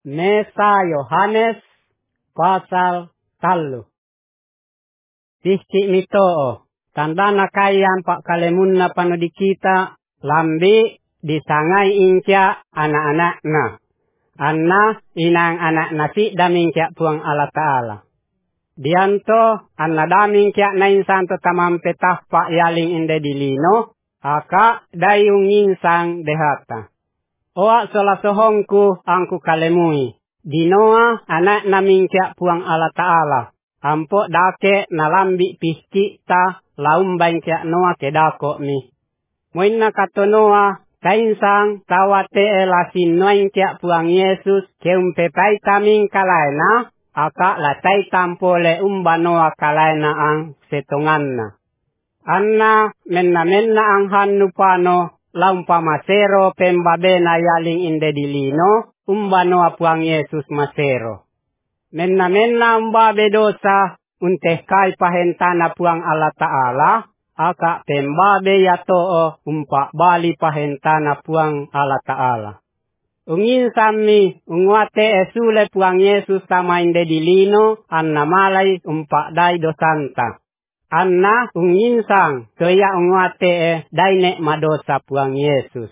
Mesa Yohanes pasal 3. Tihki mito tandana kayan pak kalemunna panudi kita lambi disangai ingkya anak-anakna. Anna inang anak nasi damingkya puang Allah Ta'ala. Dianto anna damingkya na insan to tamam petah pak yaling inde dilino aka dayung insang dehata. Oa sola sohongku angku kalemui. Dinoa anak namingkya puang Allah Ta'ala. Ampo dake nalambi piski ta laumbangkya noa kedako mi. Moinna katonoa kainsang tawate elasin noingkya puang Yesus keumpe taming kalaina aka latai tampole umbanoa kalaina ang setonganna. Anna menna ang hanupano lampa masero pembabe na yaling inde dilino umbano apuang Yesus masero. Menna umbabe dosa unteh kai pahentana puang Allah Ta'ala aka pembabe yatoo umpa bali pahentana puang Allah Ta'ala. Ungin sami ungwate esule puang Yesus sama inde dilino anna malai umpa dai dosanta. Anna unginsang kaya ungwate daine madosa puang Yesus.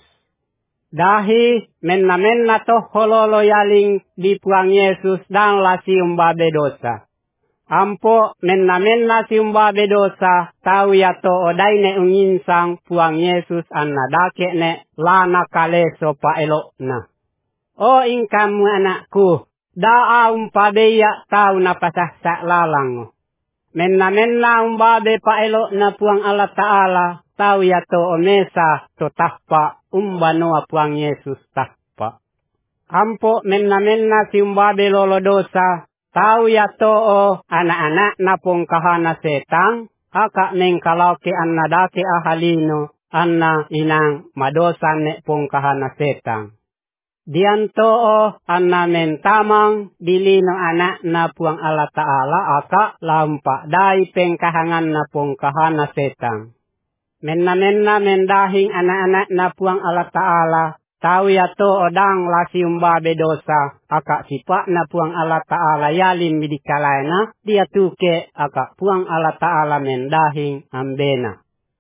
Dahi menna toh hololo yaling di puang Yesus dan lasi umbabe dosa. Ampo menna si umbabe dosa tau yato daine unginsang puang Yesus anna dake ne lana kaleso pa elokna. O ingkamu anakku daa umpabeya tau napasah sak lalang. Menna umbabe pa elok na puang Allah Ta'ala tau yato omesa to tahpa umbano puang Yesus tahpa. Ampo menna si umbabe lolo dosa tau yato anak-anak na pong kahana setang aka mengkalauke anna dake ahalino anna inang madosa ne pong kahana setang. Dianto anna mentamang dilino anak na puang Allah Ta'ala aka lampa dai pengkahangan na pong kahana setang. Menna mendahing anak-anak na puang Allah Ta'ala tau yato odang lasi umbabe dosa aka sipak na puang Allah Ta'ala yalim bidikalaina dia tuke aka puang Allah Ta'ala mendahing ambena.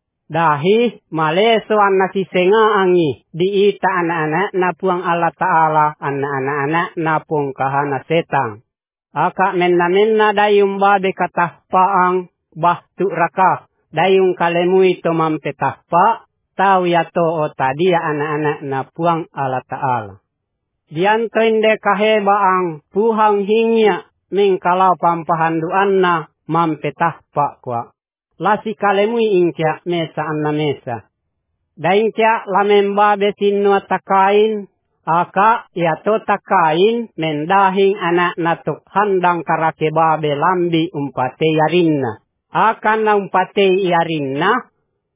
Dahi maleso anna sisenga angi diita anak-anak na puang Allah Ta'ala anak-anak na pong kahana setang. Aka menna dayung babe katahpaang bahtu raka dayung kalemui tomam petahpa tau yato o tadia anak-anak na puang Allah Ta'ala. Dianto inde kahebaang puhang hingya mengkalau pampahanduan na mampetahpa kwa. Lasi kalemui ingkya mesa anna mesa. Daingkya lamembabe sinua takain, aka yato takain mendahing anak natuk handang karake babe lambi umpate yarinna. Akan na umpate yarinna,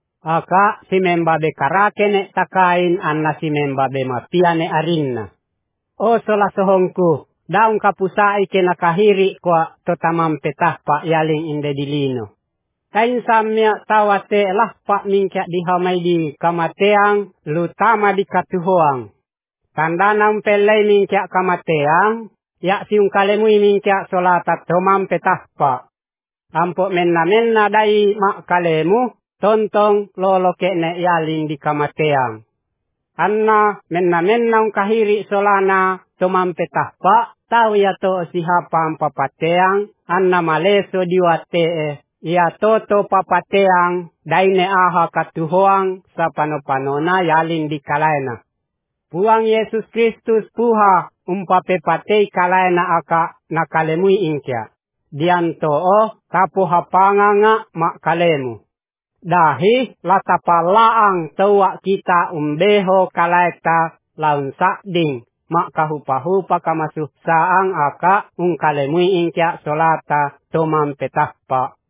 aka si membabe karake ne takain anna si membabe mapiane arinna. O sola sohongku, daung kapusai kena kahiri kwa totamam petah pa yaling inde dilino. Kain samya tawate lah pak mingkya dihamai di kamateang lutama di katuhoang. Tanda nampelai mingkya kamateang ya siung kalemui mingkya solatat tomam petahpa. Ampo menna dai mak kalemu tontong lolo kene yaling di kamateang. Anna menna kahiri solana tomam petahpa tau yato sihapam papateang anna maleso diwate ia toto papateang daine aha katuhoang sa pano-panona yaling di kalaina. Puang Yesus Kristus puha umpapepatei kalaina aka nakalemui ingkya. Dianto kapuhapanga nga mak kalemu. Dahi latapalaang tawa kita umbeho kalaita laun sakding mak kahupa-hupa kamasuh saang aka ungkalemui ingkya solata tomam petahpa.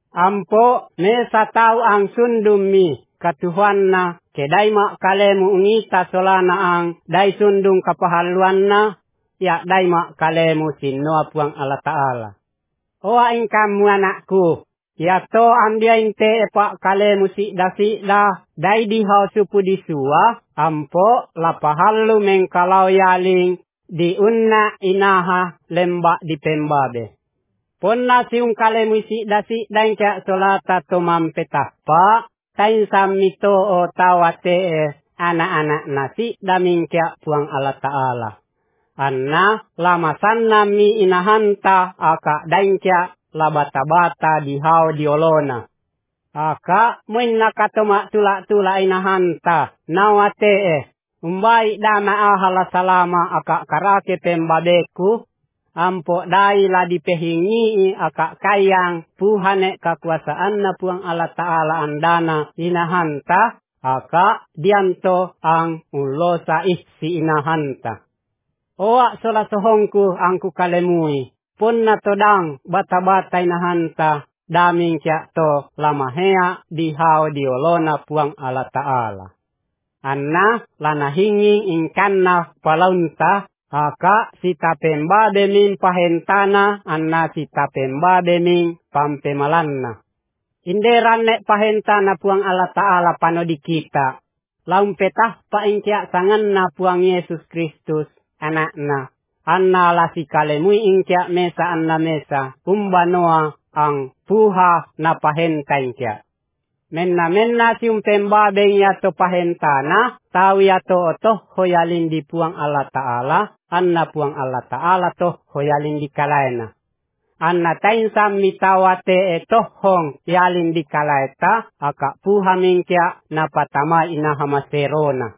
Ampo mesa tau ang sundumi katuhuan na kedai mak kalemu ungita solana ang dai sundung kapahaluan na ya dai mak kalemu sinnoa puang Allah Ta'ala. Oa ingkamu anakku ya to ambia inte epak kalemu sikda dai dihau supu disua ampo lapahalu mengkalau yaling di unna inaha lembak di pembabe. Ponna siung kalemuisi dasi dangka solata tomam petapa tain samito o tawate anak-anak nasi damingkya puang Allah Ta'ala. Anna lama sanna mi inahanta aka dangka labata-bata di hau diolona. Aka muinna katoma tula-tula inahanta nawate umbai dana ahala salama aka karake pembabeku. Ampo dai la dipehingi akak kayang puhane kekuasaan na puang Allah Ta'ala andana inahanta akak dianto ang ulosa isi inahanta. Oak sola sohongku angku kalemui pun na todang bata-bata inahanta daming kya to lamahea dihau diolona puang Allah Ta'ala. Anna lana hingi ingkanna palaunta aka sita pemba deming pahentana anna sita pemba deming pampemalanna. Inderan nek pahentana puang Allah Ta'ala panodi kita. Laum petah paingkya sanganna puang Yesus Kristus anakna. Anna lasi kalemui ingkya mesa anna mesa. Umbanoa ang puha na pahentainkya. Menna siung pemba beng yato pahentana. Tawi yato otoh hoyalin di puang Allah Ta'ala. Anna puang Allah Ta'ala toh hoyalin di kalaena. Anna tain sammi tawate tohong yalin di kalaeta. Aka puha mingkya napatama inahamaserona.